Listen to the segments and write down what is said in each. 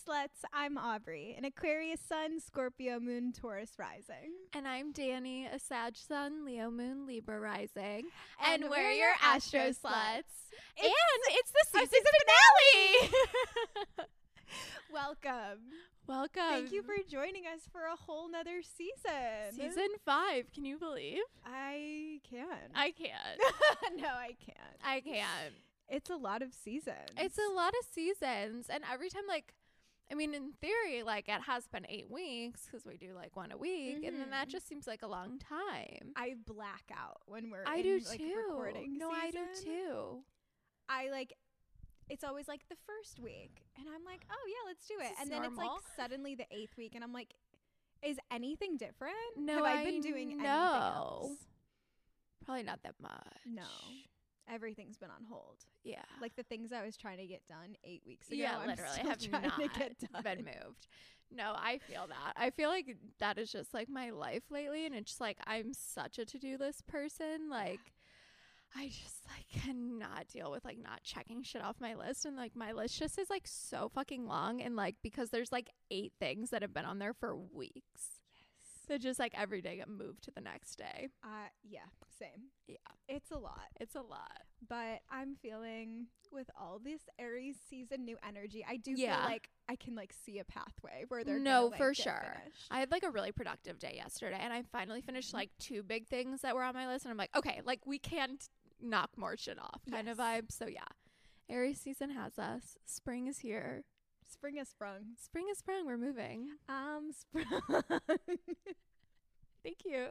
Sluts. I'm Aubrey, an Aquarius sun, Scorpio moon, Taurus rising. And I'm Danny, a Sag sun, Leo moon, Libra rising. And we're your Astro Sluts. And it's the our season finale! Welcome. Welcome. Thank you for joining us for a whole nother season. Season 5. Can you believe? I can. I can't. No, I can't. I can't. It's a lot of seasons. It's a lot of seasons. And every time, in theory, it has been 8 weeks because we do one a week. And then that just seems like a long time. I black out when we're I in, do too. recording No, season. I do too. It's always the first week and I'm like, oh yeah, let's do it. This And is then normal. it's suddenly the 8th week and I'm like, is anything different? No, Have I been doing anything else? Probably not that much. No. Everything's been on hold. Yeah. The things I was trying to get done 8 weeks ago. Yeah, I'm literally still have trying not to get done. been moved. No, I feel that. I feel like that is just my life lately, and it's just I'm such a to-do list person. I just cannot deal with not checking shit off my list, and my list just is so fucking long, and because there's 8 things that have been on there for weeks. So just every day get moved to the next day. Yeah, same. Yeah. It's a lot. It's a lot. But I'm feeling with all this Aries season new energy, I do Yeah. feel like I can see a pathway where they're No, gonna, for get sure. finished. I had a really productive day yesterday, and I finally finished 2 big things that were on my list, and I'm like, okay, we can't knock more shit off kind of vibe. So yeah, Aries season has us. Spring is here. Spring has sprung. Spring is sprung. We're moving. Sprung. Thank you.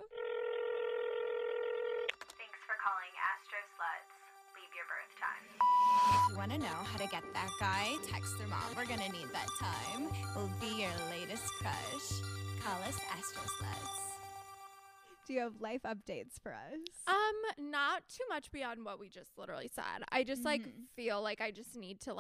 Thanks for calling Astro Sluts. Leave your birth time. If you want to know how to get that guy, text their mom. We're going to need that time. We'll be your latest crush. Call us Astro Sluts. Do you have life updates for us? Not too much beyond what we just literally said. I just feel like I just need to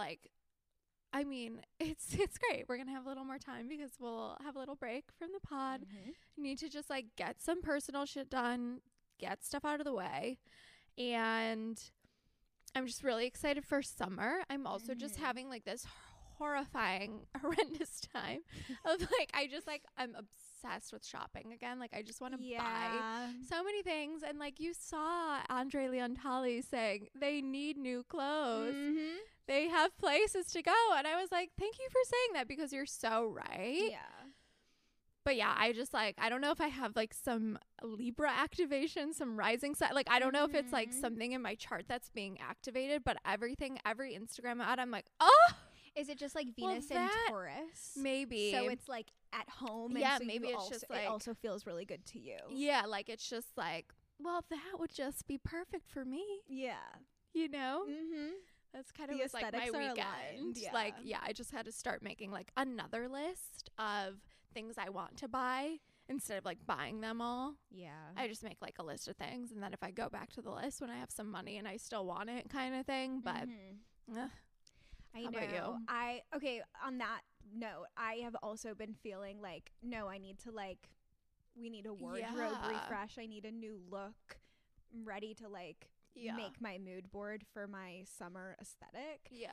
it's great. We're gonna have a little more time because we'll have a little break from the pod. Need to just get some personal shit done, get stuff out of the way, and I'm just really excited for summer. I'm also just having this horrifying, horrendous time of I'm obsessed with shopping again. I just want to buy so many things, and you saw Andre Leontali saying they need new clothes. They have places to go, and I was like, thank you for saying that because you're so right. Yeah. But yeah, I just I don't know if I have some Libra activation, some rising side. I don't know if it's something in my chart that's being activated, but every Instagram ad, I'm like, oh, Is it just Venus and Taurus? Maybe. So it's at home. Yeah, and so maybe you it's also, just it also feels really good to you. Yeah, it's just well, that would just be perfect for me. Yeah. You know? Mm-hmm. That's kind The of was my aesthetics are weekend. aligned, yeah. I just had to start making another list of things I want to buy instead of buying them all. Yeah. I just make a list of things, and then if I go back to the list when I have some money and I still want it kind of thing. But I how know. about you? Okay, on that note, I have also been feeling no, I need to we need a wardrobe refresh. I need a new look. I'm ready to make my mood board for my summer aesthetic. Yeah.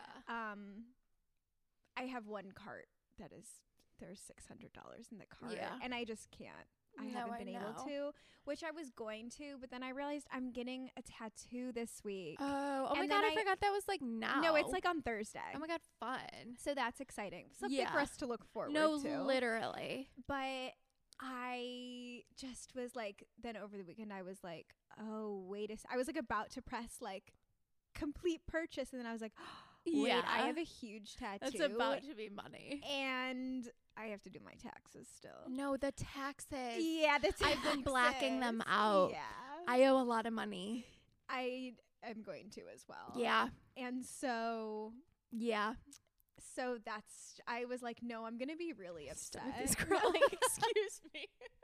I have one cart that is there's $600 in the cart, Yeah. and I just can't. I No, haven't I been able know. to, which I was going to, but then I realized I'm getting a tattoo this week. Oh my And God, then I forgot that was now. No, it's on Thursday. Oh my God, fun. So that's exciting. Something for Yeah. us to look forward No, to. literally. But I just was then over the weekend, I was oh, wait I was about to press complete purchase. And then I was like, wait, Yeah. I have a huge tattoo. That's about to be money. And I have to do my taxes still. No, the taxes. Yeah, the taxes. I've been blacking them out. Yeah. I owe a lot of money. I am going to as well. Yeah. And so Yeah. that's, I was like, no, I'm going to be really upset. This girl, excuse me.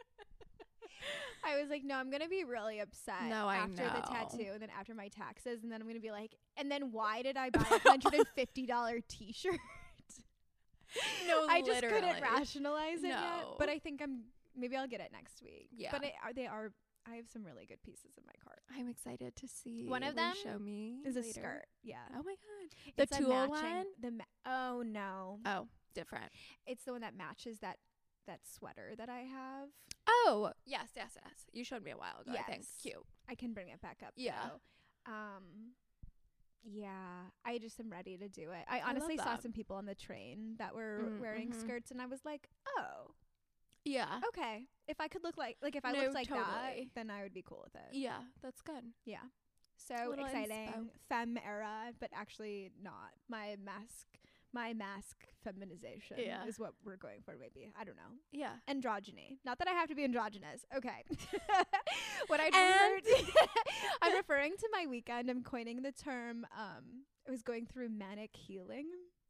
I was like, no, I'm going to be really upset No, I after the know. tattoo and then after my taxes. And then I'm going to be like, and then why did I buy a $150 t-shirt? No, I just couldn't literally. rationalize it yet. No. But I think maybe I'll get it next week. Yeah. But I have some really good pieces in my cart. I'm excited to see. One of Will you them show me Is a later? skirt. Yeah. Oh my God. The It's a tulle matching- one? Oh, no. Oh, different? It's the one that matches that sweater that I have. Oh, yes. You showed me a while ago, I think. Cute. I can bring it back up. Yeah. Though. Yeah, I just am ready to do it. I honestly saw some people on the train that were wearing skirts, and I was like, oh. Yeah. Okay. If I could look like if I looked like that, then I would be cool with it. Yeah, that's good. Yeah. So exciting. Femme era, but actually not. My mask feminization is what we're going for, maybe. I don't know. Yeah. Androgyny. Not that I have to be androgynous. Okay. What I'm referring to my weekend. I'm coining the term, I was going through manic healing.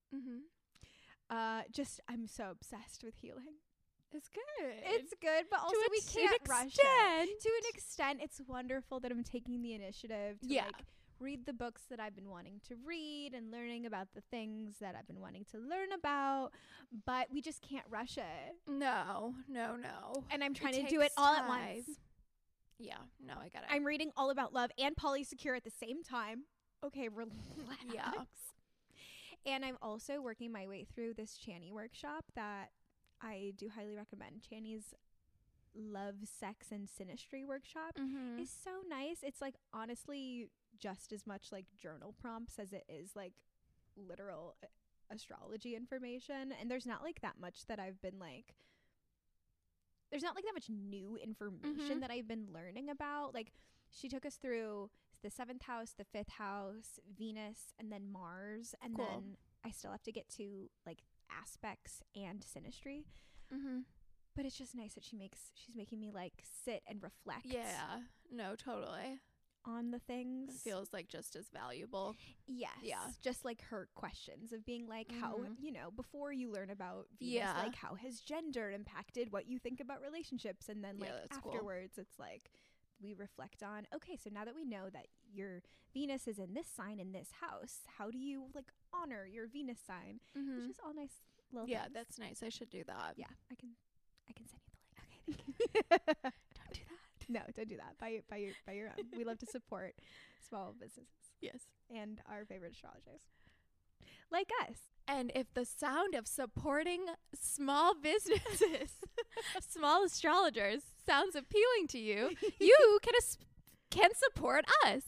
I'm so obsessed with healing. It's good. It's good, but also we can't rush it. To an extent, it's wonderful that I'm taking the initiative to read the books that I've been wanting to read and learning about the things that I've been wanting to learn about, but we just can't rush it. No. And I'm trying to do it all at once. Yeah, no, I get it. I'm reading all about love and polysecure at the same time. Okay, relax. Yeah. And I'm also working my way through this Chani workshop that I do highly recommend. Chani's Love, Sex, and Synastry workshop is so nice. It's like honestly just as much like journal prompts as it is like literal astrology information. And there's not like that much that I've been like, there's not like that much new information that I've been learning about. Like she took us through the 7th house, the 5th house, Venus, and then Mars. And then I still have to get to like aspects and synastry. But it's just nice that she's making me like sit and reflect. Yeah. No, totally. On the things. It feels like just as valuable. Yes. Yeah. Just like her questions of being like, how, before you learn about Venus, like how has gender impacted what you think about relationships? And then like afterwards, it's like we reflect on, okay, so now that we know that your Venus is in this sign in this house, how do you like honor your Venus sign? Which is all nice little things. That's nice. I should do that. Yeah, I can send you the link. Okay, thank you. Don't do that. No, don't do that. Buy your own. We love to support small businesses. Yes. And our favorite astrologers. Like us. And if the sound of supporting small businesses, small astrologers sounds appealing to you, you can support us.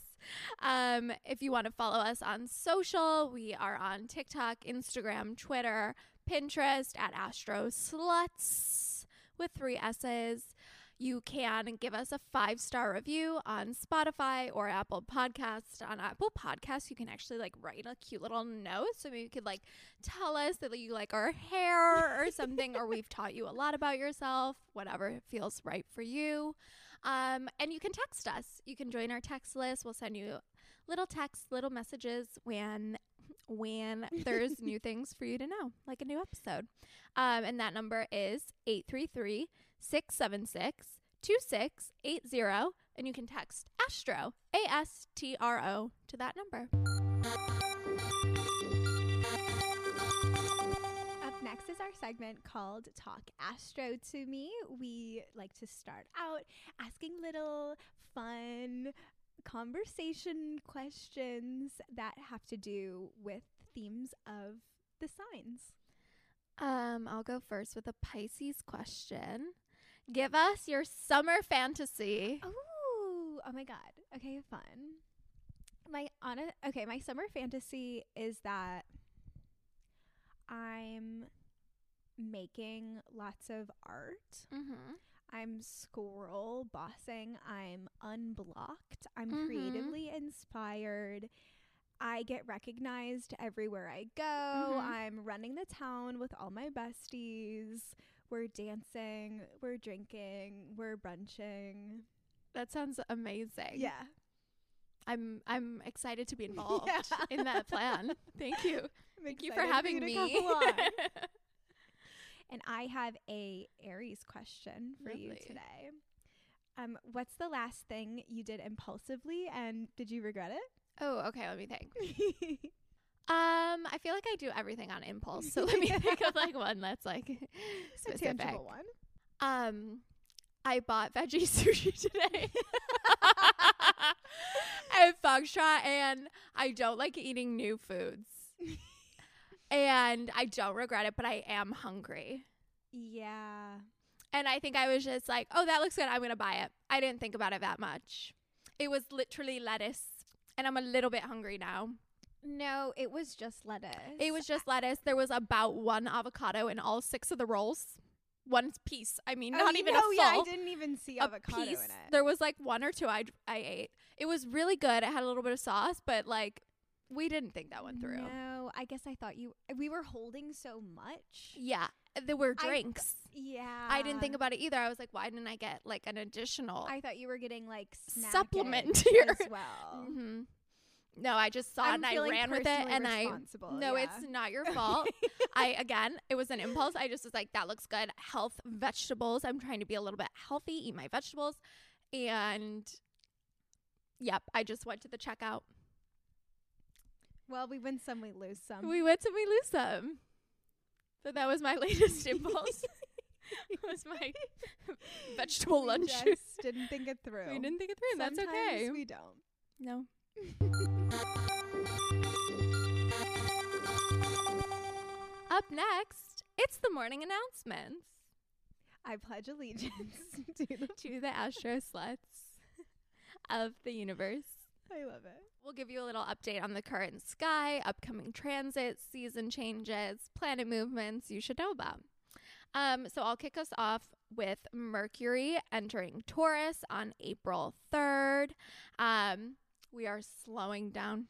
If you want to follow us on social, we are on TikTok, Instagram, Twitter, Pinterest at AstroSluts with 3 S's. You can give us a 5-star review on Spotify or Apple Podcasts. On Apple Podcasts, you can actually like write a cute little note. So maybe you could like tell us that you like our hair or something, or we've taught you a lot about yourself, whatever feels right for you. And you can text us. You can join our text list. We'll send you little texts, little messages when there's new things for you to know, like a new episode. And that number is 833-676-2680. And you can text Astro, ASTRO, to that number. Up next is our segment called Talk Astro to Me. We like to start out asking little fun conversation questions that have to do with themes of the signs. I'll go first with a Pisces question. Give us your summer fantasy. Oh my God. Okay, fun. My summer fantasy is that I'm making lots of art. I'm scroll bossing. I'm unblocked. I'm creatively inspired. I get recognized everywhere I go. I'm running the town with all my besties. We're dancing. We're drinking. We're brunching. That sounds amazing. Yeah. I'm excited to be involved in that plan. Thank you. Thank you for having me. And I have a Aries question for you today. What's the last thing you did impulsively, and did you regret it? Oh, okay. Let me think. I feel like I do everything on impulse. So let me think of like one that's like specific. A tangible one. I bought veggie sushi today at Foxtrot, and I don't like eating new foods. And I don't regret it, but I am hungry. Yeah. And I think I was just like, oh, that looks good. I'm going to buy it. I didn't think about it that much. It was literally lettuce. And I'm a little bit hungry now. No, it was just lettuce. It was just lettuce. There was about 1 avocado in all 6 of the rolls. 1 piece. I mean, not even a full. Yeah, I didn't even see avocado in it. There was like 1 or 2 I ate. It was really good. It had a little bit of sauce, but like we didn't think that one through. No, I guess I thought we were holding so much. Yeah, there were drinks. I didn't think about it either. I was like, why didn't I get like an additional I thought you were getting like supplement here as well. Mm-hmm. No, I just saw it and I ran with it, and it's not your fault. It was an impulse. I just was like, that looks good. Health vegetables. I'm trying to be a little bit healthy, eat my vegetables. And yep, I just went to the checkout. Well, we win some, we lose some. We win some, we lose some. So that was my latest impulse. Was my vegetable lunch. We just didn't think it through. We didn't think it through. That's okay. Sometimes we don't. No. Up next, it's the morning announcements. I pledge allegiance to the Astro Sluts of the universe. I love it. We'll give you a little update on the current sky, upcoming transits, season changes, planet movements you should know about. So I'll kick us off with Mercury entering Taurus on April 3rd. We are slowing down.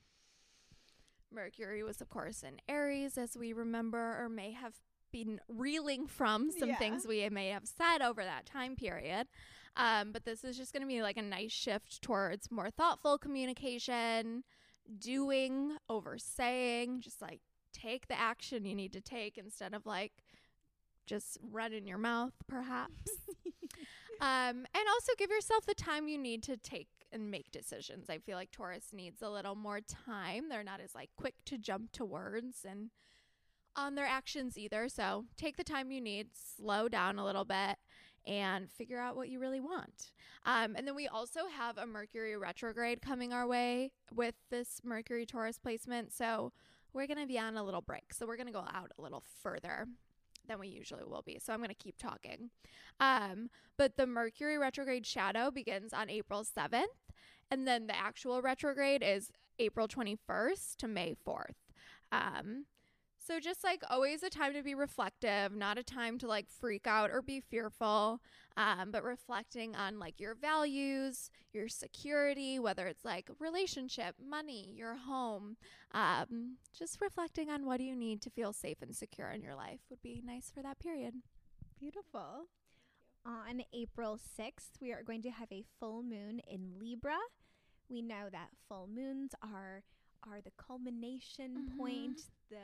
Mercury was, of course, in Aries, as we remember, or may have been reeling from some things we may have said over that time period. But this is just going to be like a nice shift towards more thoughtful communication, doing over saying, just like take the action you need to take instead of like just running your mouth, perhaps. And also give yourself the time you need to take and make decisions. I feel like Taurus needs a little more time. They're not as like quick to jump to words and on their actions either. So take the time you need, slow down a little bit, and figure out what you really want. And then we also have a Mercury retrograde coming our way with this Mercury Taurus placement. So we're going to be on a little break. So we're going to go out a little further than we usually will be. So I'm going to keep talking. But the Mercury retrograde shadow begins on April 7th. And then the actual retrograde is April 21st to May 4th. So just like always a time to be reflective, not a time to like freak out or be fearful, but reflecting on like your values, your security, whether it's like relationship, money, your home, just reflecting on what do you need to feel safe and secure in your life would be nice for that period. Beautiful. On April 6th, we are going to have a full moon in Libra. We know that full moons are the culmination point,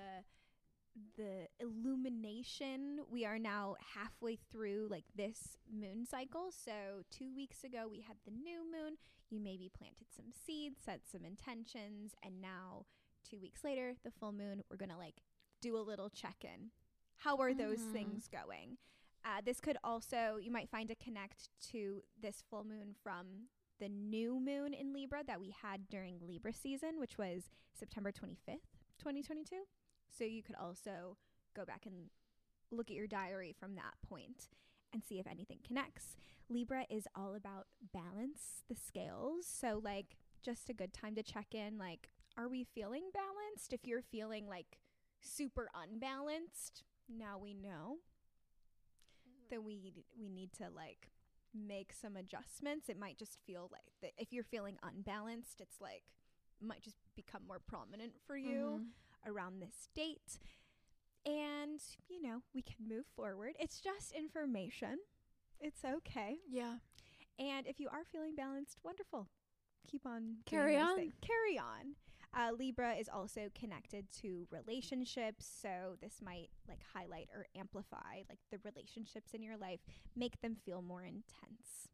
the illumination. We are now halfway through like this moon cycle. So 2 weeks ago we had the new moon. You maybe planted some seeds, set some intentions, and now 2 weeks later, the full moon, we're going to like do a little check-in. How are those things going? This could also, you might find a connect to this full moon from the new moon in Libra that we had during Libra season, which was September 25th, 2022. So you could also go back and look at your diary from that point and see if anything connects. Libra is all about balance, the scales. So like just a good time to check in, like, are we feeling balanced? If you're feeling like super unbalanced, now we know that we need to like make some adjustments. It might just feel like that if you're feeling unbalanced, it's like might just become more prominent for you around this date. And, you know, we can move forward. It's just information. It's okay. Yeah. And if you are feeling balanced, wonderful. Keep on. Carry on. Carry on. Libra is also connected to relationships. So this might like highlight or amplify like the relationships in your life, make them feel more intense.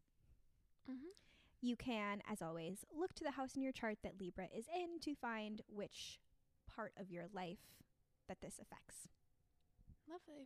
You can, as always, look to the house in your chart that Libra is in to find which part of your life that this affects. Lovely.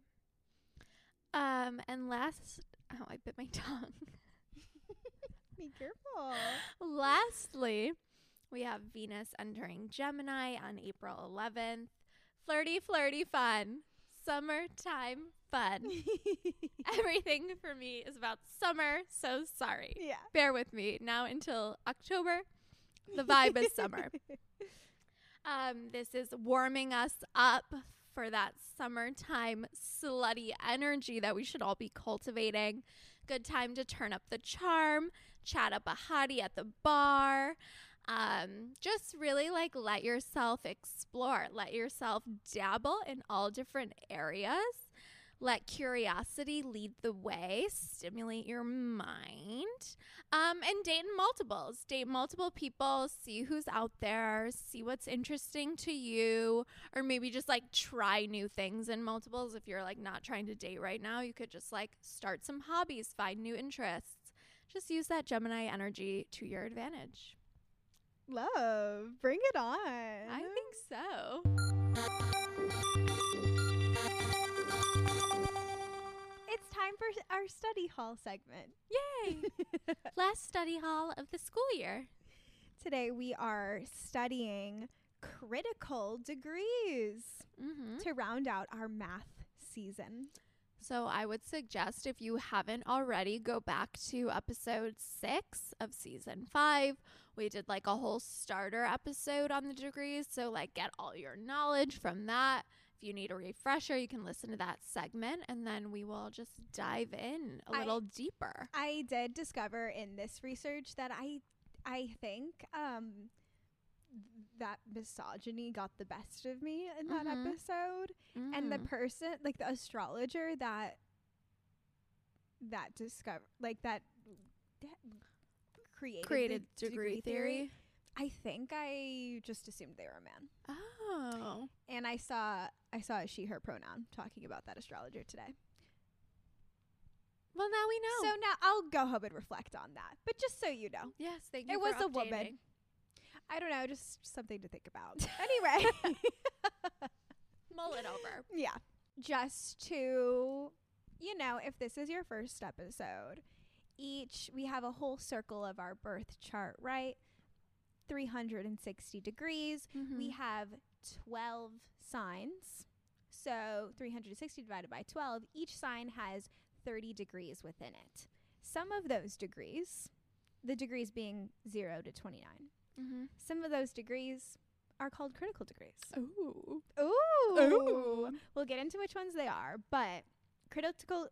And I bit my tongue. Be careful. Lastly, we have Venus entering Gemini on April 11th, Flirty, flirty fun. Summertime fun. Everything for me is about summer, so sorry. Yeah. Bear with me. Now until October, the vibe is summer. This is warming us up for that summertime slutty energy that we should all be cultivating. Good time to turn up the charm, chat up a hottie at the bar. Just really like let yourself explore, let yourself dabble in all different areas. Let curiosity lead the way, stimulate your mind, and date in multiples. Date multiple people, see who's out there, see what's interesting to you, or maybe just like try new things in multiples. If you're like not trying to date right now, you could just like start some hobbies, find new interests. Just use that Gemini energy to your advantage. Love, bring it on. I think so. It's time for our study hall segment. Yay! Last study hall of the school year. Today we are studying critical degrees to round out our math season. So I would suggest, if you haven't already, go back to episode 6 of season 5. We did like a whole starter episode on the degrees. So like get all your knowledge from that. If you need a refresher, you can listen to that segment, and then we will just dive in a little deeper. I did discover in this research that I think that misogyny got the best of me in that episode. And the person, like the astrologer that created degree theory, I think I just assumed they were a man. Oh. And I saw a she, her pronoun talking about that astrologer today. Well, now we know. So now I'll go home and reflect on that. But just so you know. Yes, thank you. It was a woman. I don't know, just something to think about. Anyway. Mull it over. Yeah. Just to, if this is your first episode, we have a whole circle of our birth chart, right? 360 degrees. We have 12 signs. So 360 divided by 12, each sign has 30 degrees within it. Some of those degrees, the degrees being 0 to 29, some of those degrees are called critical degrees. Ooh. Ooh. Ooh. We'll get into which ones they are, but critical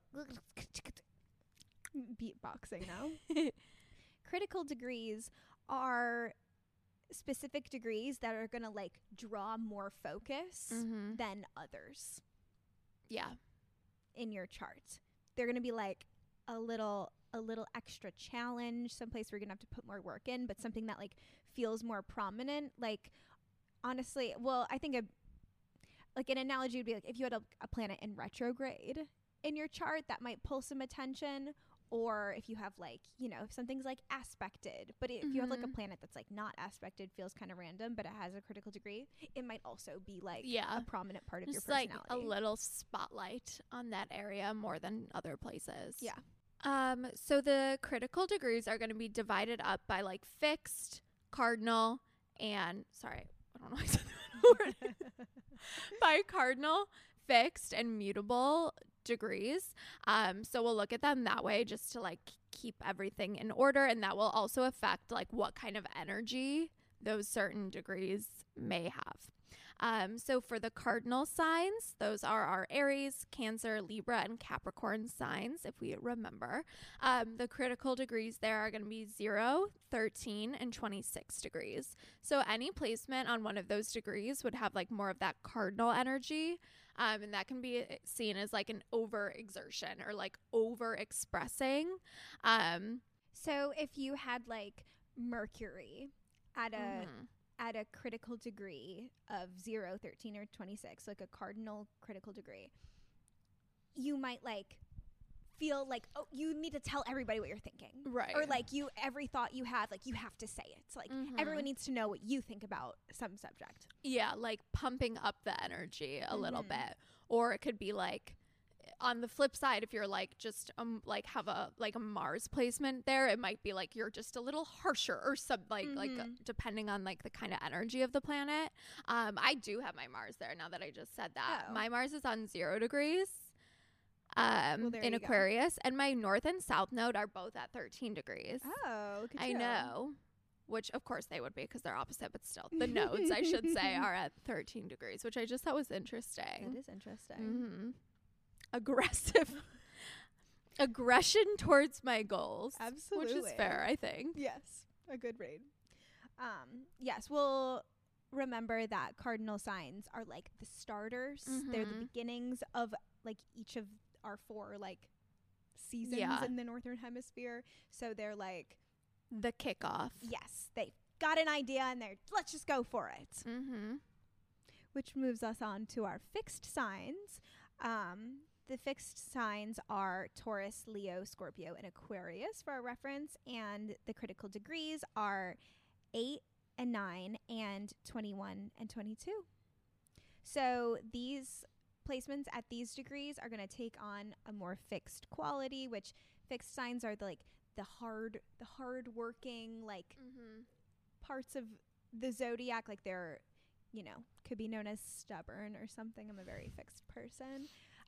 beatboxing now. Critical degrees are specific degrees that are going to like draw more focus than others. Yeah. In your chart. They're going to be like a little extra challenge, someplace where you're going to have to put more work in, but something that like feels more prominent. Like honestly, well, I think like an analogy would be like if you had a planet in retrograde in your chart, that might pull some attention. Or if you have like, if something's like aspected, but if you have like a planet that's like not aspected, feels kind of random, but it has a critical degree, it might also be like a prominent part of your personality. Like a little spotlight on that area more than other places. Yeah. So the critical degrees are going to be divided up by like fixed, cardinal, and I don't know. I said the word. By cardinal, fixed, and mutable degrees. So we'll look at them that way just to like keep everything in order, and that will also affect like what kind of energy those certain degrees may have. So for the cardinal signs, those are our Aries, Cancer, Libra, and Capricorn signs, if we remember. The critical degrees there are going to be 0, 13, and 26 degrees. So any placement on one of those degrees would have like more of that cardinal energy. And that can be seen as like an overexertion or like over-expressing. So if you had like Mercury at a critical degree of 0, 13, or 26, like a cardinal critical degree, you might like feel like, oh, you need to tell everybody what you're thinking. Right. Or like every thought you have, like you have to say it. It's like everyone needs to know what you think about some subject. Yeah, like pumping up the energy a little bit. Or it could be like on the flip side, if you're like just like have a Mars placement there, it might be like you're just a little harsher or like depending on like the kind of energy of the planet. I do have my Mars there now that I just said that. My Mars is on 0 degrees in Aquarius, and my north and south node are both at 13 degrees. Oh, good I know. Which of course they would be because they're opposite, but still the nodes I should say are at 13 degrees, which I just thought was interesting. That is interesting. Aggression towards my goals. Absolutely. Which is fair, I think. Yes, a good read. Yes, we'll remember that cardinal signs are like the starters. They're the beginnings of like each of our 4 like seasons in the northern hemisphere. So they're like the kickoff. Yes, they got an idea and let's just go for it. Which moves us on to our fixed signs. The fixed signs are Taurus, Leo, Scorpio, and Aquarius for our reference, and the critical degrees are 8 and 9 and 21 and 22. So these placements at these degrees are going to take on a more fixed quality, which fixed signs are the hard working like parts of the zodiac, like they're, you know, could be known as stubborn or something. I'm a very fixed person.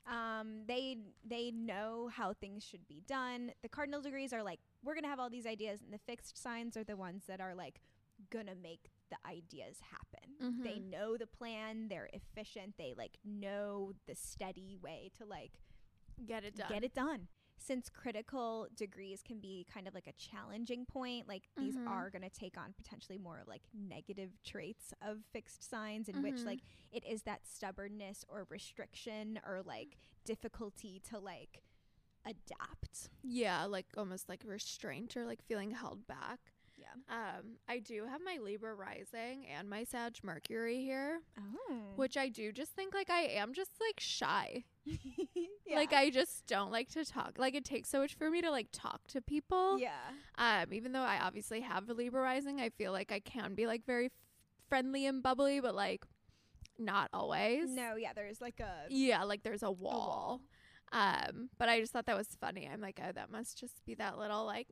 They know how things should be done. The cardinal degrees are like, we're going to have all these ideas, and the fixed signs are the ones that are like going to make the ideas happen. They know the plan, they're efficient, they like know the steady way to like get it done. Since critical degrees can be kind of like a challenging point, like these are going to take on potentially more of like negative traits of fixed signs in which like it is that stubbornness or restriction or like difficulty to like adapt. Yeah, like almost like restraint or like feeling held back. Yeah. I do have my Libra rising and my Sag Mercury here. Oh. Which I do just think like I am just like shy. Yeah. Like I just don't like to talk. Like it takes so much for me to like talk to people. Yeah. Even though I obviously have a Libra rising, I feel like I can be like very friendly and bubbly, but like not always. No, yeah, there's like there's a wall. But I just thought that was funny. I'm like, oh, that must just be that little like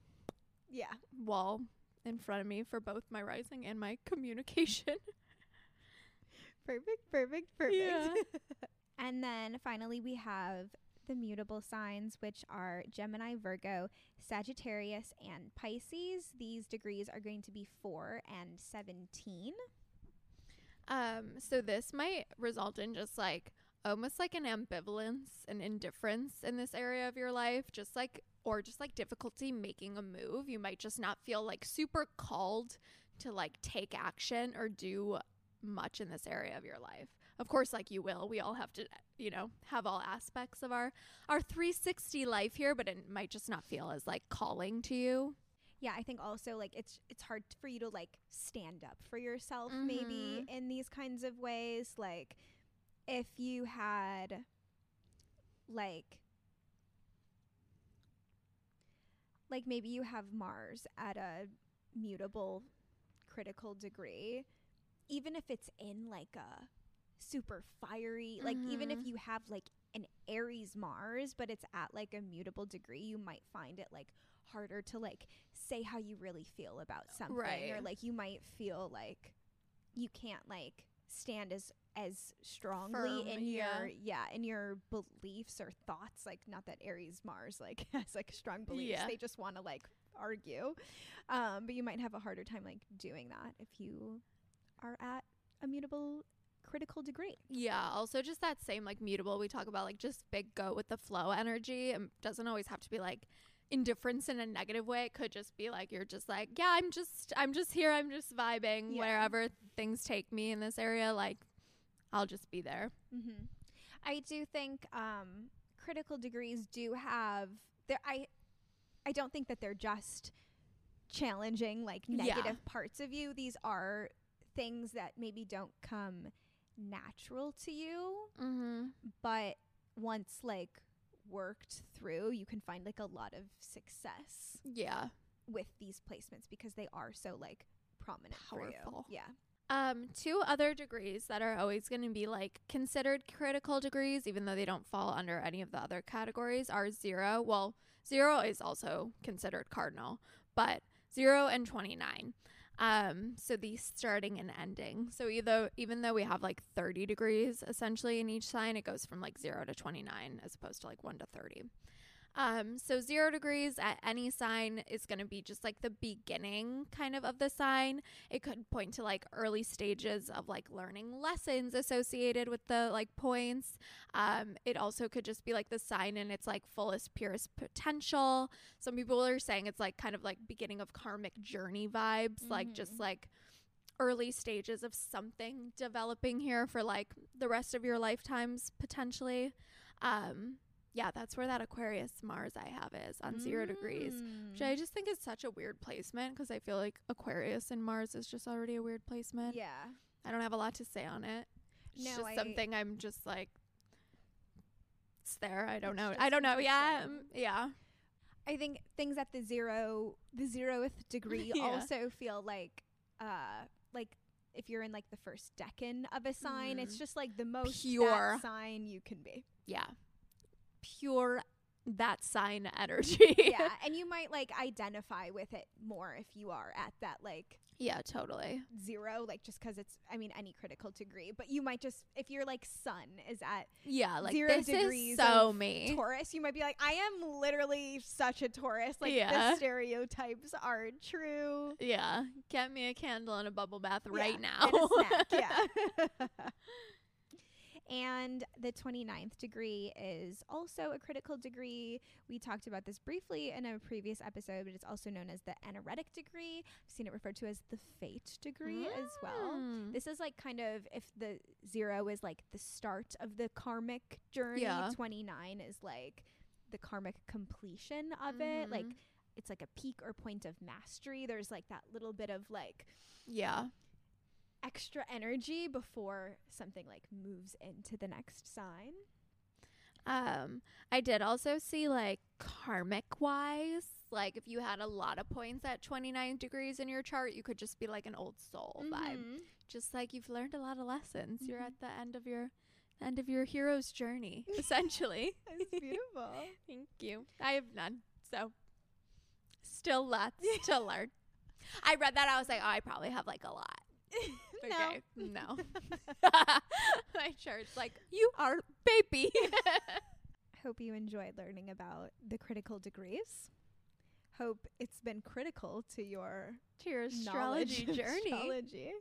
wall in front of me for both my rising and my communication. Perfect. Yeah. And then finally we have the mutable signs, which are Gemini, Virgo, Sagittarius, and Pisces. These degrees are going to be 4 and 17. So this might result in just like almost like an ambivalence and indifference in this area of your life, just like difficulty making a move. You might just not feel like super called to like take action or do much in this area of your life. Of course, like you will. We all have to, you know, have all aspects of our 360 life here, but it might just not feel as like calling to you. Yeah, I think also like it's hard for you to like stand up for yourself maybe in these kinds of ways. Like if you had like maybe you have Mars at a mutable critical degree, even if it's in like a super fiery, like even if you have like an Aries Mars, but it's at like a mutable degree, you might find it like harder to like say how you really feel about something, right. Or like you might feel like you can't like stand as strongly in your beliefs or thoughts. Like not that Aries Mars like has like strong beliefs, they just want to like argue, but you might have a harder time like doing that if you are at a mutable critical degree. Yeah, also just that same like mutable, we talk about like just big go with the flow energy. It doesn't always have to be like indifference in a negative way. It could just be like you're just like, yeah, I'm just here, I'm just vibing wherever things take me in this area, like I'll just be there. I do think critical degrees do have I don't think that they're just challenging like negative parts of you. These are things that maybe don't come natural to you, but once like worked through, you can find like a lot of success with these placements because they are so like prominent, powerful for you. Two other degrees that are always going to be like considered critical degrees, even though they don't fall under any of the other categories, are 0. Well, 0 is also considered cardinal, but 0 and 29. So the starting and ending. So even though we have like 30 degrees essentially in each sign, it goes from like 0 to 29 as opposed to like 1 to 30. So 0 degrees at any sign is going to be just like the beginning kind of the sign. It could point to like early stages of like learning lessons associated with the like points. It also could just be like the sign in its like fullest, purest potential. Some people are saying it's like kind of like beginning of karmic journey vibes, like just like early stages of something developing here for like the rest of your lifetimes potentially. Yeah, that's where that Aquarius Mars I have is on 0 degrees, which I just think is such a weird placement because I feel like Aquarius and Mars is just already a weird placement. Yeah. I don't have a lot to say on it. It's just something I'm just like, it's there. I don't know. Yeah. Yeah. I think things at the 0th degree also feel like if you're in like the first decan of a sign, it's just like the most pure that sign you can be. Yeah. Pure that sign energy. Yeah, and you might like identify with it more if you are at that like totally 0, like just because it's any critical degree, but you might just, if your like sun is at like 0 this degrees is so of me Taurus, you might be like, I am literally such a Taurus, like the stereotypes are true. Get me a candle and a bubble bath right now and a snack. And the 29th degree is also a critical degree. We talked about this briefly in a previous episode, but it's also known as the anaretic degree. I've seen it referred to as the fate degree as well. This is like kind of, if the 0 is like the start of the karmic journey, 29 is like the karmic completion of it. Like it's like a peak or point of mastery. There's like that little bit of like extra energy before something like moves into the next sign. I did also see like karmic wise, like if you had a lot of points at 29 degrees in your chart, you could just be like an old soul vibe. Just like you've learned a lot of lessons. You're at the end of your hero's journey, essentially. It's beautiful. Thank you. I have none, so still lots to learn. I read that, I was like, oh, I probably have like a lot. Okay, no. My chart's like, you are baby. Hope you enjoyed learning about the critical degrees. Hope it's been critical to your astrology journey. Astrology.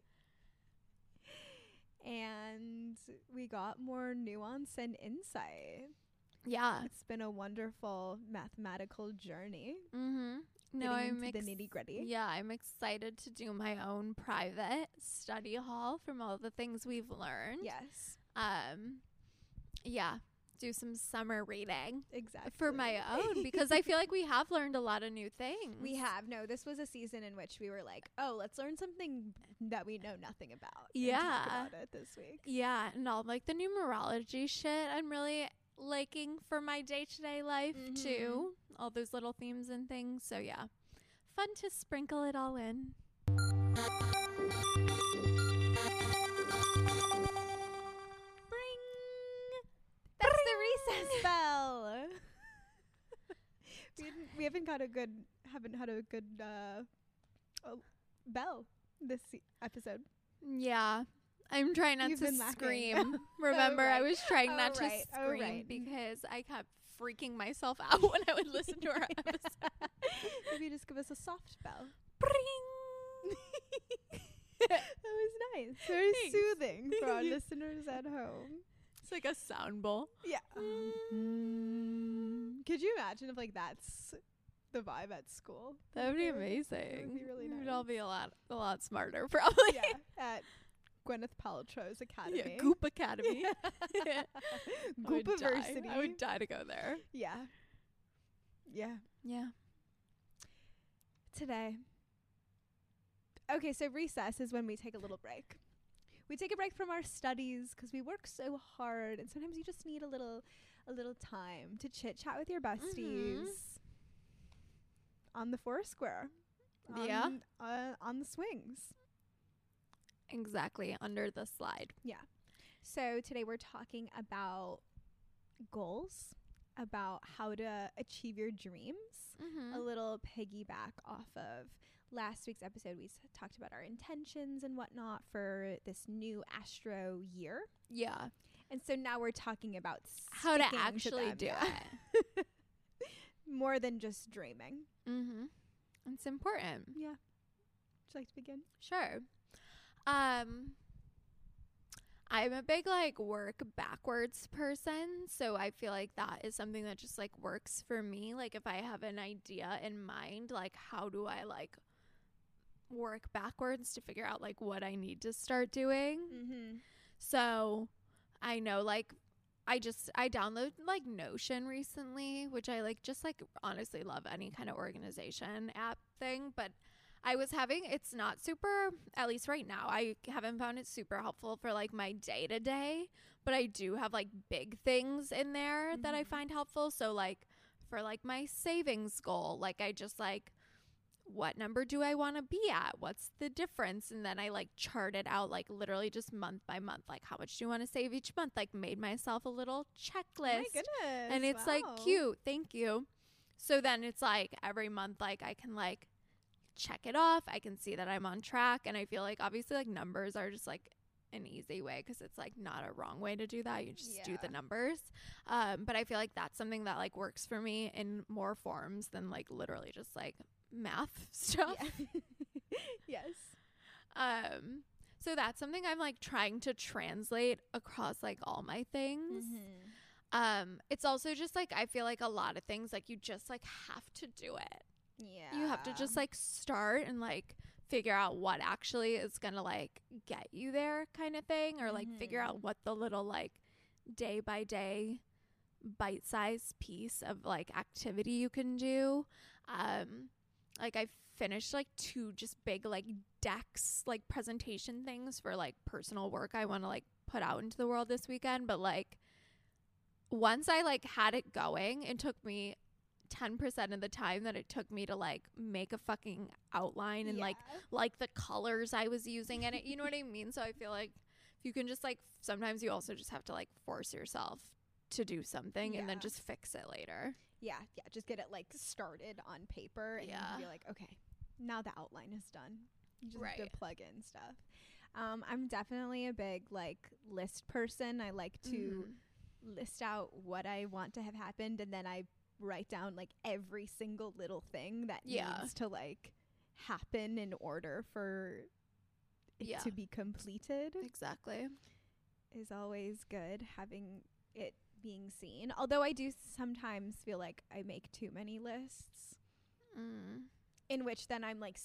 And we got more nuance and insight. Yeah. It's been a wonderful mathematical journey. No, I'm into the nitty-gritty. Yeah, I'm excited to do my own private study hall from all the things we've learned. Yes. Yeah, do some summer reading. Exactly. For my own, because I feel like we have learned a lot of new things. We have. No, this was a season in which we were like, oh, let's learn something that we know nothing about. Yeah. And talk about it this week. Yeah, and all like the numerology shit I'm really liking for my day-to-day life too. All those little themes and things. So yeah, fun to sprinkle it all in. Bring! That's the recess bell. We haven't had a good bell this episode. Yeah. I'm trying not to scream. Remember, I was trying not to scream because I kept freaking myself out when I would listen to our episode. Maybe just give us a soft bell. Bring! That was nice. Very soothing for our listeners at home. It's like a sound bowl. Yeah. Could you imagine if like that's the vibe at school? That would be amazing. That would be really nice. We'd all be a lot smarter, probably. Yeah. At Gwyneth Paltrow's Academy. Yeah, Goop Academy. Goop University. I would die to go there. Yeah. Yeah. Yeah. Today. Okay, so recess is when we take a little break. We take a break from our studies because we work so hard, and sometimes you just need a little time to chit chat with your besties on the Foursquare. On the swings. exactly under the slide. Yeah. So today we're talking about goals, about how to achieve your dreams. A little piggyback off of last week's episode. We talked about our intentions and whatnot for this new Astro year. Yeah. And so now we're talking about how to actually do it. More than just dreaming. It's important. Yeah. Would you like to begin? Sure. I'm a big like work backwards person, so I feel like that is something that just like works for me. Like if I have an idea in mind, like how do I like work backwards to figure out like what I need to start doing? So I know like I downloaded like Notion recently, which I like just like honestly love any kind of organization app thing, but I was having, it's not super, at least right now, I haven't found it super helpful for like my day to day, but I do have like big things in there that I find helpful. So like for like my savings goal, like I just like, what number do I want to be at? What's the difference? And then I like chart it out like literally just month by month, like how much do you want to save each month? Like made myself a little checklist. My goodness. And it's like cute. Thank you. So then it's like every month, like I can like check it off. I can see that I'm on track. And I feel like obviously like numbers are just like an easy way because it's like not a wrong way to do that. You just do the numbers. But I feel like that's something that like works for me in more forms than like literally just like math stuff. Yes. So that's something I'm like trying to translate across like all my things. It's also just like I feel like a lot of things like you just like have to do it. Yeah. You have to just like start and like figure out what actually is gonna like get you there kind of thing, or like figure out what the little like day by day bite-sized piece of like activity you can do. Like I finished like 2 just big like decks, like presentation things for like personal work I want to like put out into the world this weekend. But like once I like had it going, it took me 10% of the time that it took me to like make a fucking outline and like the colors I was using in it. You know what I mean? So I feel like if you can just like, sometimes you also just have to like force yourself to do something and then just fix it later. Yeah. Just get it like started on paper and you can be like, okay, now the outline is done. You just have to plug in stuff. I'm definitely a big like list person. I like to list out what I want to have happened, and then I write down like every single little thing that needs to like happen in order for it to be completed. Exactly. Is always good, having it being seen. Although I do sometimes feel like I make too many lists in which then I'm like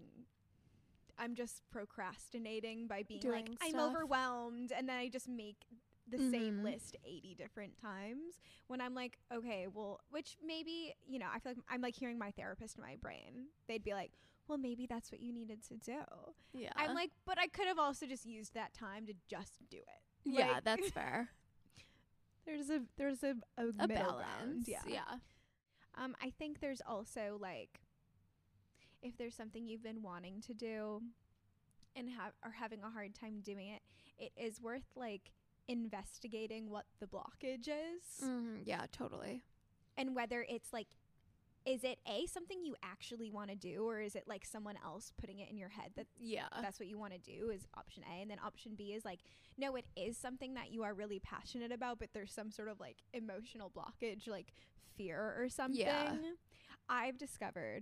I'm just procrastinating by being doing like stuff. I'm overwhelmed, and then I just make the same list 80 different times when I'm like, okay, well, which maybe, you know, I feel like I'm like hearing my therapist in my brain. They'd be like, well, maybe that's what you needed to do. Yeah. I'm like, but I could have also just used that time to just do it. Yeah, like, that's fair. There's a middle balance. ground. Yeah. I think there's also like, if there's something you've been wanting to do and are having a hard time doing it, it is worth like investigating what the blockage is. Yeah, totally. And whether it's like, is it something you actually want to do, or is it like someone else putting it in your head that that's what you want to do, is option A. And then option B is like, no, it is something that you are really passionate about, but there's some sort of like emotional blockage, like fear or something. I've discovered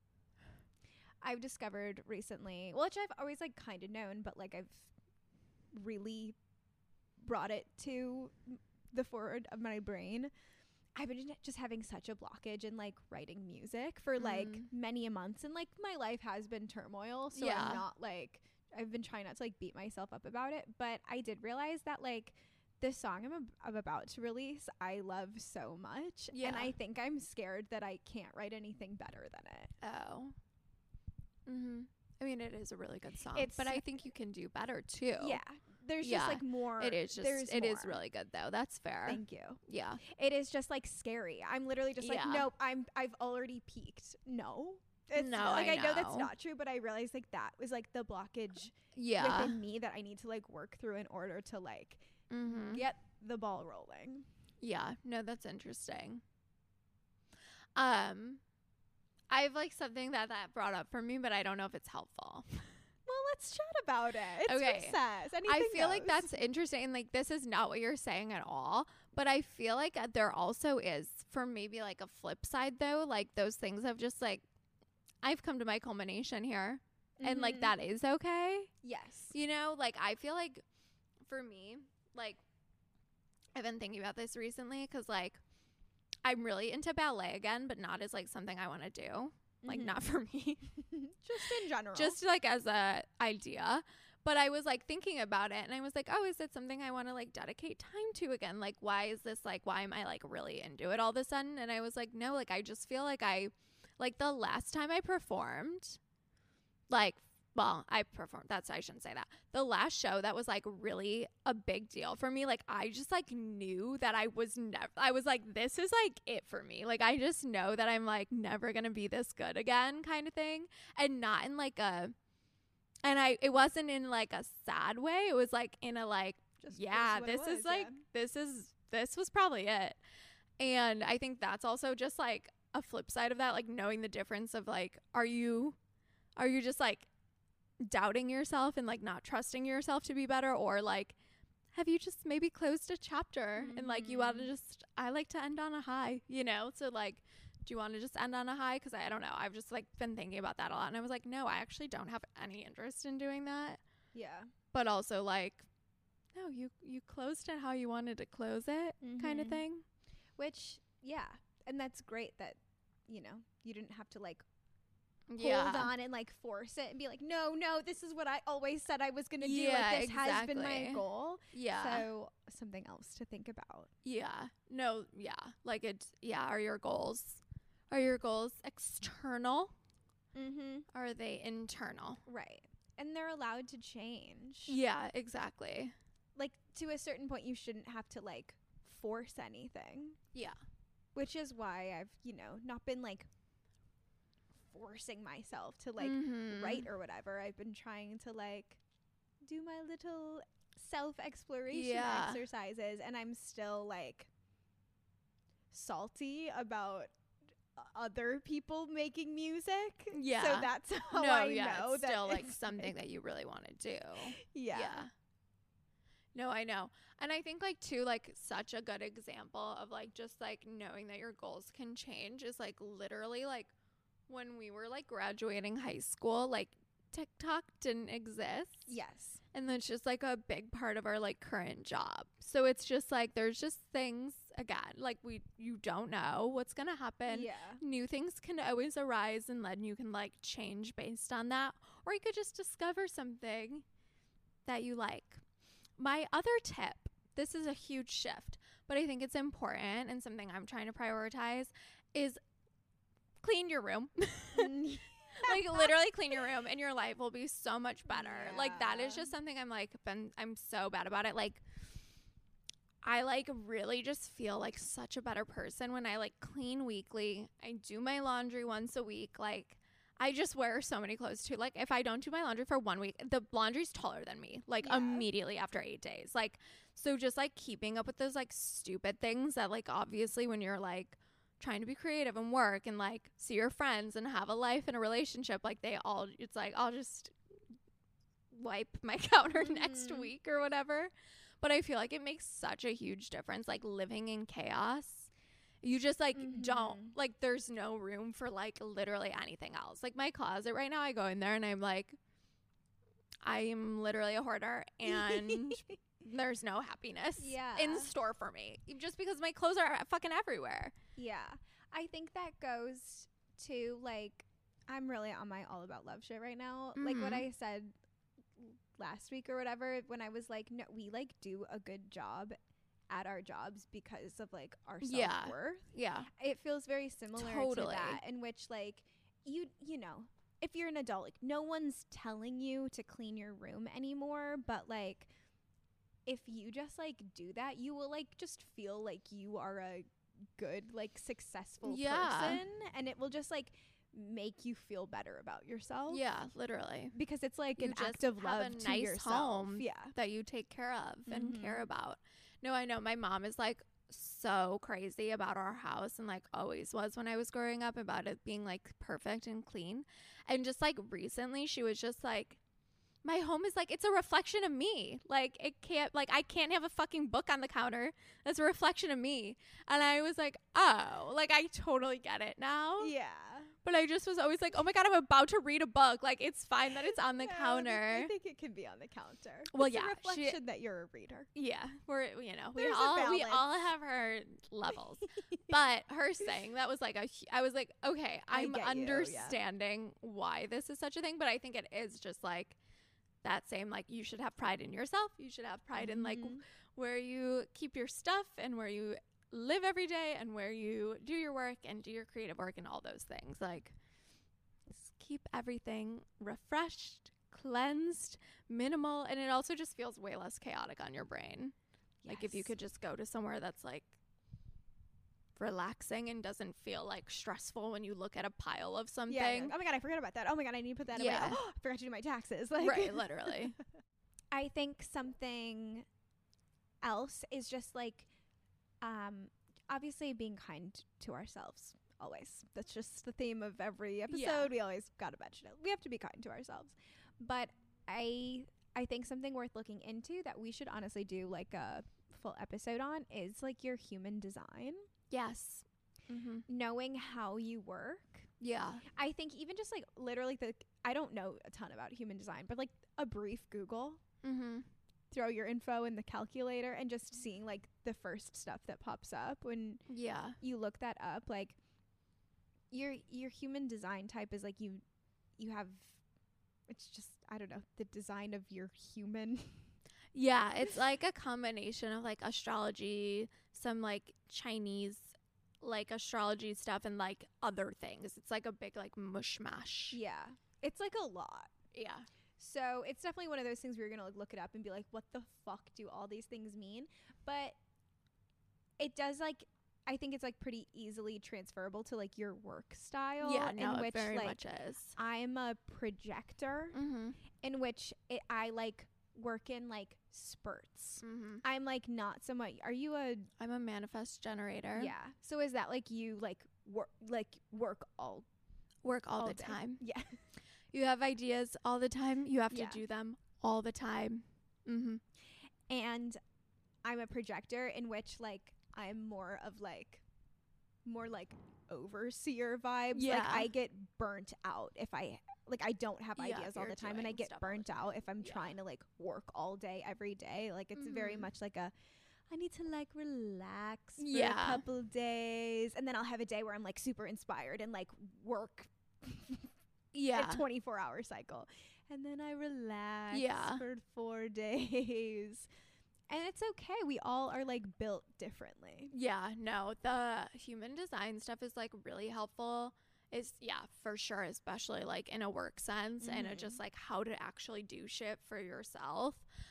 recently, which I've always like kind of known, but like I've really brought it to the forward of my brain. I've been just having such a blockage in like writing music for like many months, and like my life has been turmoil, so I'm not like, I've been trying not to like beat myself up about it, but I did realize that like this song I'm about to release, I love so much, and I think I'm scared that I can't write anything better than it. I mean, it is a really good song, but I think you can do better too. Yeah. There's just like more. It is just, it is really good though. That's fair. Thank you. Yeah. It is just like scary. I'm literally just like, nope, I've already peaked. No. It's No, like I know that's know. not true, but I realized like that was like the blockage Yeah. within me that I need to like work through in order to like Mm-hmm. get the ball rolling. Yeah. No, that's interesting. I have like something that brought up for me, but I don't know if it's helpful. Well, let's chat about it. It's Okay. recess. I Anything feel like goes. that's interesting. And like, this is not what you're saying at all. But I feel like there also is, for maybe like a flip side though, like those things of just like, I've come to my culmination here. And like, Mhm. that is okay. Yes. You know, like I feel like for me, like I've been thinking about this recently because like I'm really into ballet again, but not as like something I want to do. Like Mhm. not for me. Just in general. Just like as a idea. But I was like thinking about it and I was like, oh, is it something I want to like dedicate time to again? Like, why is this like, why am I like really into it all of a sudden? And I was like, no, like I just feel like like the last time I performed, like, well, I shouldn't say that. The last show that was like really a big deal for me, like I just like knew that I was like, this is like it for me. Like I just know that I'm like never gonna be this good again kind of thing. And not in like it wasn't in like a sad way. It was like in a like, Just yeah, what it this is was, like, this was probably it. And I think that's also just like a flip side of that, like knowing the difference of like, are you just like doubting yourself and like not trusting yourself to be better, or like have you just maybe closed a chapter and like you want to just, I like to end on a high, you know? So like, do you want to just end on a high? Because I don't know. I've just like been thinking about that a lot. And I was like, no, I actually don't have any interest in doing that. Yeah. But also like, no, you closed it how you wanted to close it kind of Mhm. thing. Which, yeah. And that's great that, you know, you didn't have to like Yeah. hold on and like force it and be like, no, this is what I always said I was going to do. Yeah, Like this has been my exactly. goal. Yeah. So something else to think about. Yeah. No, yeah. Like it's, yeah. Are your goals external? Mm-hmm. Or are they internal? Right. And they're allowed to change. Yeah, exactly. Like to a certain point, you shouldn't have to like force anything. Yeah. Which is why I've, you know, not been like forcing myself to like Mhm. write or whatever. I've been trying to like do my little self-exploration Yeah. exercises, and I'm still like salty about other people making music. Yeah. So that's how No, I yeah. know It's that still like it's, something that you really want to do. yeah. No, I know. And I think like too, like such a good example of like just like knowing that your goals can change is like literally like when we were like graduating high school, like TikTok didn't exist. Yes. And that's just like a big part of our like current job. So it's just like there's just things again, like you don't know what's gonna happen. Yeah. New things can always arise and then you can like change based on that. Or you could just discover something that you like. My other tip, this is a huge shift, but I think it's important and something I'm trying to prioritize, is clean your room. Like literally clean your room and your life will be so much better. Like that is Yeah. just something I'm so bad about it. Like I like really just feel like such a better person when I like clean weekly. I do my laundry once a week. Like I just wear so many clothes too. Like if I don't do my laundry for 1 week, the laundry's taller than me, like Yeah. immediately after 8 days. Like, so just like keeping up with those like stupid things that like obviously when you're like trying to be creative and work and like see your friends and have a life and a relationship, like it's like I'll just wipe my counter next Mhm. week or whatever. But I feel like it makes such a huge difference, like living in chaos. You just like don't, Mhm. like there's no room for like literally anything else. Like my closet right now, I go in there and I'm like, I am literally a hoarder and there's no happiness Yeah. in store for me just because my clothes are fucking everywhere. Yeah. I think that goes to like, I'm really on my all about love shit right now. Like what Mhm. I said last week or whatever, when I was like, no, we like do a good job at our jobs because of like our Yeah. self-worth. Yeah. It feels very similar Totally. to that, in which like you know, if you're an adult, like no one's telling you to clean your room anymore, but like if you just like do that, you will like just feel like you are a good like successful Yeah. person, and it will just like make you feel better about yourself. Yeah, literally. Because it's like You an just act of have love a to nice yourself. home Yeah. that you take care of and Mhm. care about. No, I know my mom is like so crazy about our house and like always was when I was growing up about it being like perfect and clean. And just like recently she was just like, my home is like, it's a reflection of me. Like it can't, like I can't have a fucking book on the counter that's a reflection of me. And I was like, oh, like I totally get it now. Yeah. But I just was always like, oh my God, I'm about to read a book. Like it's fine that it's on the No, counter. I think it can be on the counter. Well, It's yeah, a reflection that you're a reader. Yeah, we're we There's a all balance. have our levels, but her saying that was like I was like, okay, I I'm get you, yeah. understanding why this is such a thing, but I think it is just like that same like you should have pride in yourself, you should have pride in like Mhm. where you keep your stuff and where you live every day and where you do your work and do your creative work and all those things. Like just keep everything refreshed, cleansed, minimal, and it also just feels way less chaotic on your brain. Like if you Yes. could just go to somewhere that's like relaxing and doesn't feel like stressful when you look at a pile of something. Yeah, yeah. Oh my God, I forgot about that. Oh my God, I need to put that away. Yeah. Oh, I forgot to do my taxes. Like, Right, literally. I think something else is just like, obviously being kind to ourselves always. That's just the theme of every episode. Yeah. We always gotta mention it. We have to be kind to ourselves. But I think something worth looking into that we should honestly do like a full episode on is like your human design. Yes. Mm-hmm. Knowing how you work. Yeah. I think even just like literally I don't know a ton about human design, but like a brief Google, Mm-hmm. throw your info in the calculator and just seeing like the first stuff that pops up when Yeah. you look that up, like your human design type is like you have, it's just, I don't know, the design of your human. Yeah, it's like a combination of like astrology, some like Chinese like astrology stuff and like other things. It's like a big like mush mash. Yeah. It's like a lot. Yeah. So it's definitely one of those things where you're going to look it up and be like, what the fuck do all these things mean? But it does like, I think it's like pretty easily transferable to like your work style. Yeah, no, in it which very like much is. I'm a projector Mm-hmm. in which I like work in like spurts. Mm-hmm. I'm like not somewhat, are you a, I'm a manifest generator. yeah. So is that like you like work all Work all the day? time. Yeah. You have ideas all the time. You have Yeah. to do them all the time. Mm-hmm. And I'm a projector in which like I'm more like overseer vibes. Yeah. Like I get burnt out if I don't have Yeah, ideas if all you're the time, and I doing get stuff all the burnt out if I'm Yeah. trying to like work all day every day. Like it's very Mhm. much like I need to like relax for Yeah. a couple days, and then I'll have a day where I'm like super inspired and like work Yeah. a 24-hour cycle, and then I relax Yeah. for 4 days. And it's okay. We all are like built differently. Yeah, no, the human design stuff is like really helpful. Is for sure, especially like in a work sense and Mhm. just like how to actually do shit for yourself.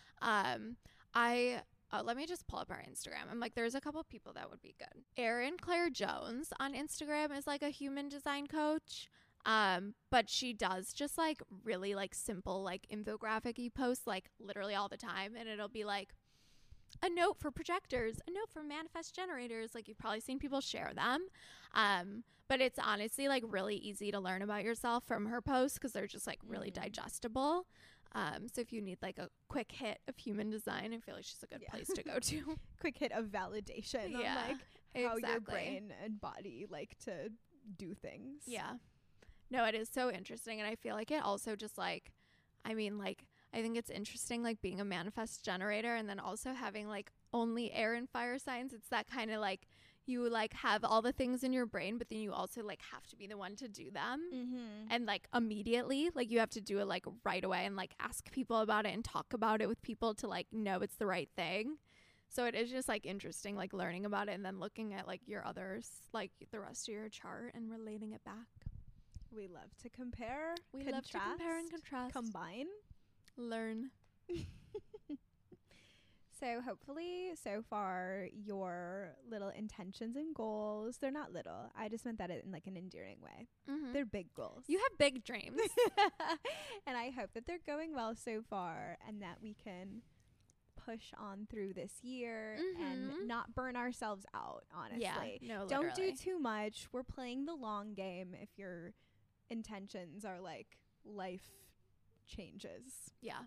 Let me just pull up our Instagram. I'm like, there's a couple people that would be good. Erin Claire Jones on Instagram is like a human design coach. But she does just like really like simple like infographic-y posts like literally all the time, and it'll be like a note for projectors, a note for manifest generators. Like you've probably seen people share them. But it's honestly like really easy to learn about yourself from her posts because they're just like really digestible. So if you need like a quick hit of human design, I feel like she's a good Yeah. place to go to. Quick hit of validation on Yeah, like how your exactly. brain and body like to do things. Yeah. No, it is so interesting. And I feel like it also just like, I mean, like, I think it's interesting, like being a manifest generator and then also having like only air and fire signs. It's that kind of like you like have all the things in your brain, but then you also like have to be the one to do them. Mm-hmm. And like immediately, like you have to do it like right away and like ask people about it and talk about it with people to like know it's the right thing. So it is just like interesting, like learning about it and then looking at like your others, like the rest of your chart and relating it back. We love to compare. We love to compare and contrast. Combine. Learn. So hopefully so far your little intentions and goals, they're not little. I just meant that in like an endearing way. Mm-hmm. They're big goals. You have big dreams. And I hope that they're going well so far and that we can push on through this year and not burn ourselves out, honestly. Yeah, no, don't do too much. We're playing the long game if your intentions are like life changes. Yeah.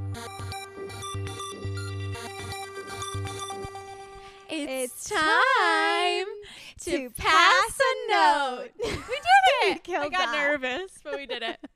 It's time to pass a note. We did it. I got nervous, but we did it.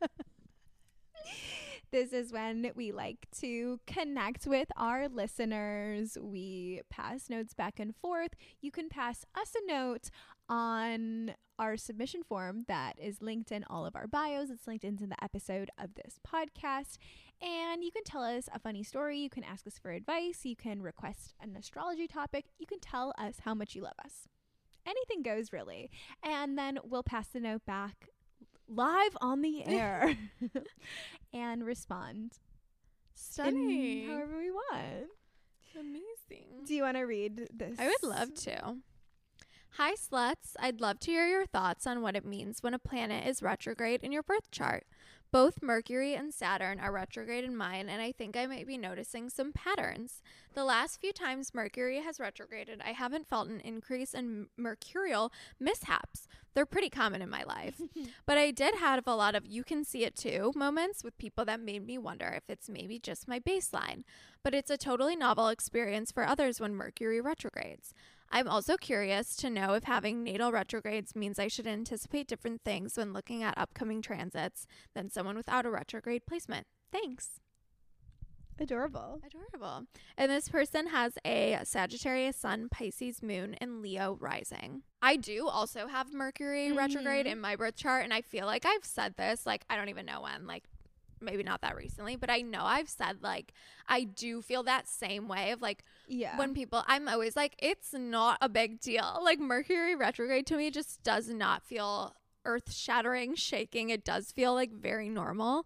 This is when we like to connect with our listeners. We pass notes back and forth. You can pass us a note on our submission form that is linked in all of our bios. It's linked into the episode of this podcast. And you can tell us a funny story. You can ask us for advice. You can request an astrology topic. You can tell us how much you love us. Anything goes, really. And then we'll pass the note back live on the air and respond. Stunning. However we want. Amazing. Do you want to read this? I would love to. Hi, sluts. I'd love to hear your thoughts on what it means when a planet is retrograde in your birth chart. Both Mercury and Saturn are retrograde in mine, and I think I might be noticing some patterns. The last few times Mercury has retrograded, I haven't felt an increase in mercurial mishaps. They're pretty common in my life. But I did have a lot of you can see it too moments with people that made me wonder if it's maybe just my baseline. But it's a totally novel experience for others when Mercury retrogrades. I'm also curious to know if having natal retrogrades means I should anticipate different things when looking at upcoming transits than someone without a retrograde placement. Thanks. Adorable. Adorable. And this person has a Sagittarius Sun, Pisces Moon, and Leo rising. I do also have Mercury retrograde in my birth chart, and I feel like I've said this, like, I don't even know when, like, maybe not that recently, but I know I've said, like, I do feel that same way of, like, when people, I'm always like, it's not a big deal. Like, Mercury retrograde to me just does not feel earth-shattering, shaking. It does feel, like, very normal.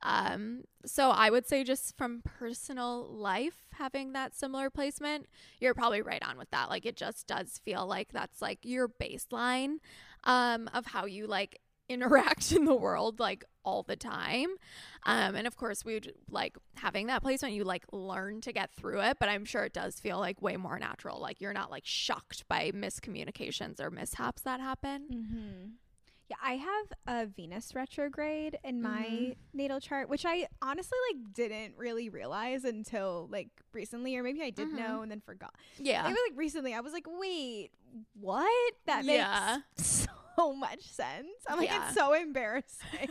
So I would say just from personal life, having that similar placement, you're probably right on with that. Like, it just does feel like that's, like, your baseline of how you, like, interact in the world, like, all the time. And of course we would like having that placement, you like learn to get through it, but I'm sure it does feel like way more natural. Like, you're not like shocked by miscommunications or mishaps that happen. Yeah, I have a Venus retrograde in my natal chart, which I honestly like didn't really realize until like recently, or maybe I did know and then forgot. Yeah, maybe like recently I was like, wait, what? That makes so much sense. I'm like, it's so embarrassing.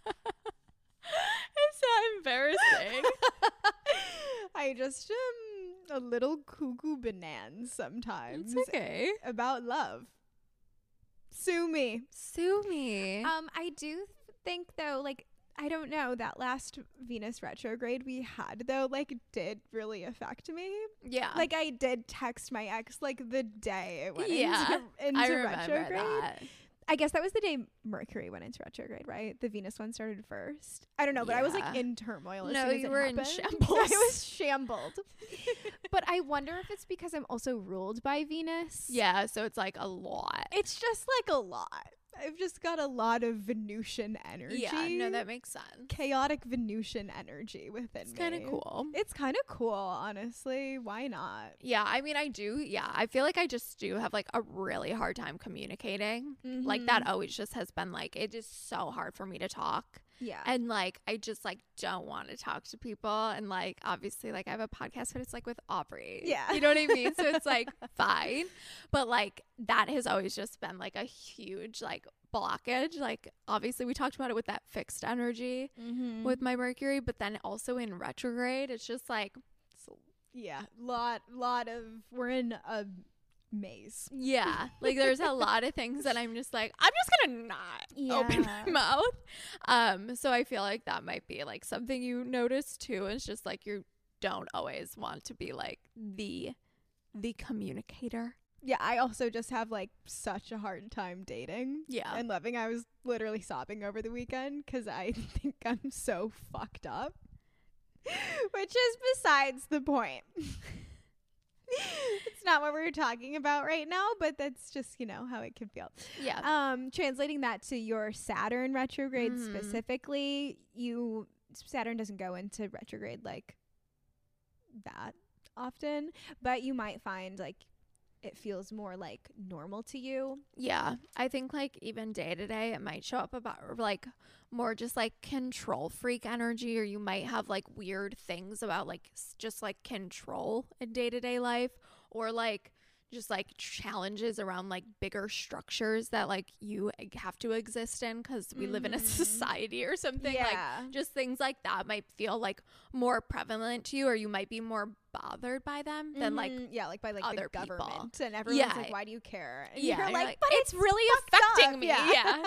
It's not embarrassing. I just am a little cuckoo banana sometimes. It's okay. About love. Sue me. I do think though, like, I don't know, that last Venus retrograde we had though, like, did really affect me. Yeah. Like, I did text my ex like the day it went into I retrograde. That. I guess that was the day Mercury went into retrograde, right? The Venus one started first. I don't know, but I was like in turmoil. No, you were in shambles. I was shambled. But I wonder if it's because I'm also ruled by Venus. Yeah, so it's like a lot. It's just like a lot. I've just got a lot of Venusian energy. Yeah, no, that makes sense. Chaotic Venusian energy within me. It's kind of cool. It's kind of cool, honestly. Why not? Yeah, I mean, I do. Yeah, I feel like I just do have like a really hard time communicating. Like, that always just has been like, it is so hard for me to talk. Yeah. And like, I just like don't want to talk to people. And like, obviously, like, I have a podcast, but it's like with Aubrey. Yeah. You know what I mean? So it's like fine. But like, that has always just been like a huge like blockage. Like, obviously we talked about it with that fixed energy with my Mercury, but then also in retrograde, it's just like, lot of, we're in a maze. Yeah, like there's a lot of things that I'm just like, I'm just gonna not open my mouth. So I feel like that might be like something you notice too. It's just like you don't always want to be like the communicator. Yeah, I also just have like such a hard time dating. Yeah, and loving. I was literally sobbing over the weekend because I think I'm so fucked up. Which is besides the point. It's not what we're talking about right now, but that's just, how it can feel. Yeah. Translating that to your Saturn retrograde specifically, Saturn doesn't go into retrograde like that often, but you might find like it feels more like normal to you. Yeah. I think like even day to day, it might show up about like more just like control freak energy, or you might have like weird things about like just like control in day to day life, or like just like challenges around like bigger structures that like you have to exist in because we live in a society or something. Yeah. Like just things like that might feel like more prevalent to you, or you might be more bothered by them than like like by like other the government people. And everyone's like, why do you care? And you're like, but it's really affecting me. Yeah.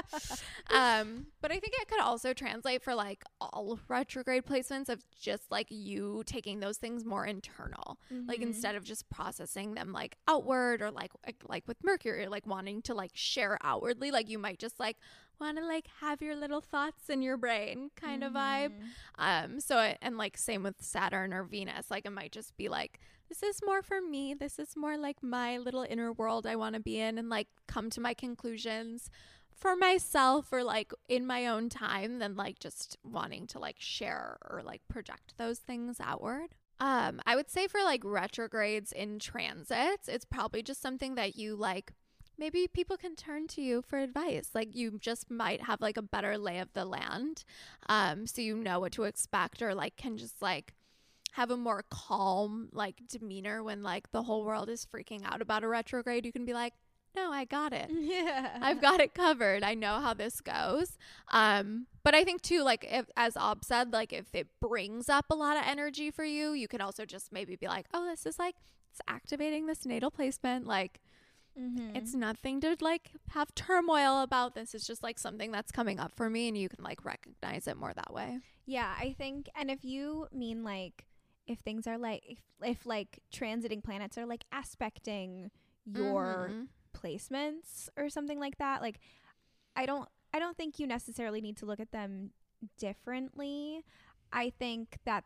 But I think it could also translate for like all retrograde placements of just like you taking those things more internal, like instead of just processing them like outward, or like with Mercury, like wanting to like share outwardly, like you might just like want to like have your little thoughts in your brain kind of vibe. And like same with Saturn or Venus, like it might just be like, this is more for me, this is more like my little inner world I want to be in, and like come to my conclusions for myself or like in my own time, than like just wanting to like share or like project those things outward. I would say for like retrogrades in transits, it's probably just something that you like, maybe people can turn to you for advice. Like you just might have like a better lay of the land. So you know what to expect, or like can just like have a more calm like demeanor when like the whole world is freaking out about a retrograde. You can be like, no, I got it. Yeah. I've got it covered. I know how this goes. But I think too, like if, as Ob said, like if it brings up a lot of energy for you, you can also just maybe be like, oh, this is like, it's activating this natal placement. Like it's nothing to like have turmoil about. This is just like something that's coming up for me, and you can like recognize it more that way. Yeah, I think, and if you mean like, if things are like, if like transiting planets are like aspecting your placements or something like that, like I don't think you necessarily need to look at them differently. I think that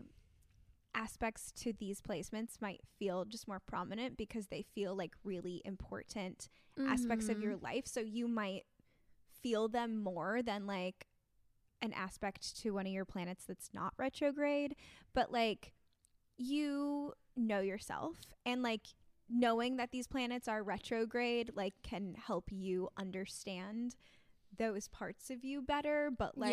aspects to these placements might feel just more prominent because they feel like really important aspects of your life, so you might feel them more than like an aspect to one of your planets that's not retrograde. But like, you know yourself, and like knowing that these planets are retrograde like can help you understand those parts of you better. But like,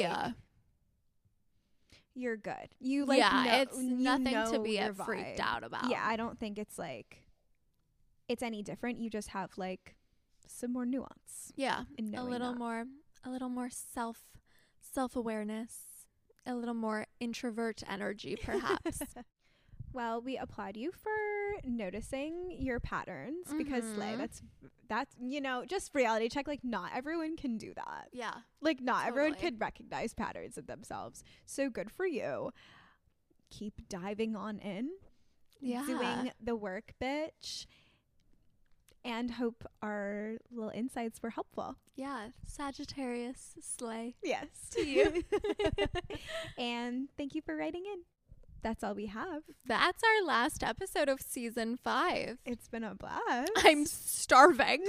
you're good. You like, it's nothing to be freaked out about. Yeah, I don't think it's like it's any different. You just have like some more nuance. Yeah, a little more self-awareness, a little more introvert energy, perhaps. Well, we applaud you for noticing your patterns because that's just reality check. Like not everyone can do that. Yeah. Like not everyone can recognize patterns in themselves. So good for you. Keep diving on in. Yeah. Doing the work, bitch. And hope our little insights were helpful. Yeah. Sagittarius, slay. Yes. To you. And thank you for writing in. That's all we have. That's our last episode of season 5. It's been a blast. I'm starving.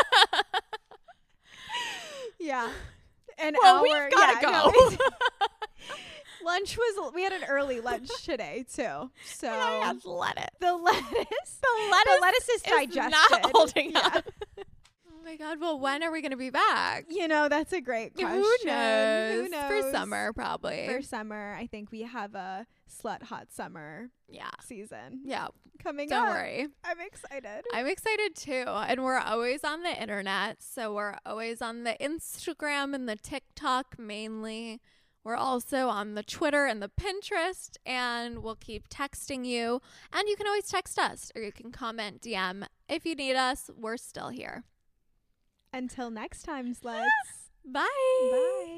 Yeah. An well, hour. We've gotta go. No, we had an early lunch today too. So and I had lettuce. The lettuce is digested. Not holding up. Oh my God. Well, when are we going to be back? That's a great question. Who knows? For summer, probably. For summer, I think we have a slut hot summer season. Yeah. Coming Don't up. worry. I'm excited. I'm excited too. And we're always on the internet. So we're always on the Instagram and the TikTok mainly. We're also on the Twitter and the Pinterest, and we'll keep texting you. And you can always text us, or you can comment, DM. If you need us, we're still here. Until next time, sluts. Bye. Bye.